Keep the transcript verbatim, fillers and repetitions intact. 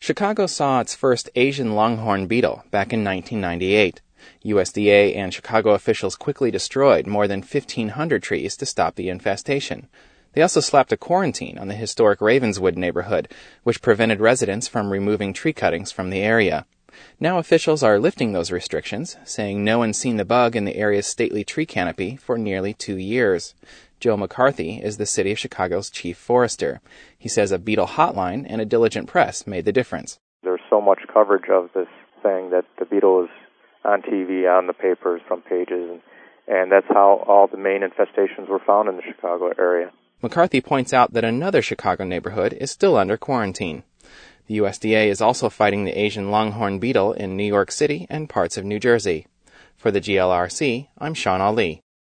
Chicago saw its first Asian longhorn beetle back in nineteen ninety-eight. U S D A and Chicago officials quickly destroyed more than fifteen hundred trees to stop the infestation. They also slapped a quarantine on the historic Ravenswood neighborhood, which prevented residents from removing tree cuttings from the area. Now officials are lifting those restrictions, saying no one's seen the bug in the area's stately tree canopy for nearly two years. Joe McCarthy is the city of Chicago's chief forester. He says a beetle hotline and a diligent press made the difference. There's so much coverage of this thing that the beetle is on T V, on the papers, front pages, and, and that's how all the main infestations were found in the Chicago area. McCarthy points out that another Chicago neighborhood is still under quarantine. The U S D A is also fighting the Asian longhorn beetle in New York City and parts of New Jersey. For the G L R C, I'm Sean Ali.